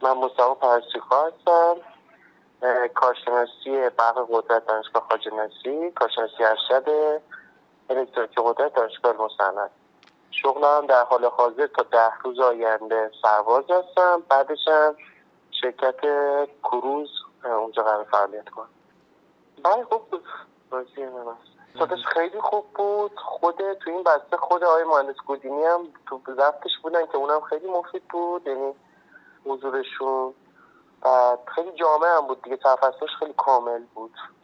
من مصطفی پرستوی‌خواه هستم، کارشناسی برق قدرت دانشگاه خواجه نصیری، کارشناسی ارشد الکتریک قدرت دانشگاه مصنعت. شغلم در حال حاضر تا 10 روز آینده سرباز هستم، بعدش هم شرکت کروز اونجا قرار فعالیت کنم. بله خوب بود، بازی من صداش خیلی خوب بود. تو این بسته خود آقای مهندس گودینی هم تو ضبطش بودن که اونم خیلی مفید بود، یعنی حضورشون خیلی جامع هم بود دیگه، تفصیلش خیلی کامل بود.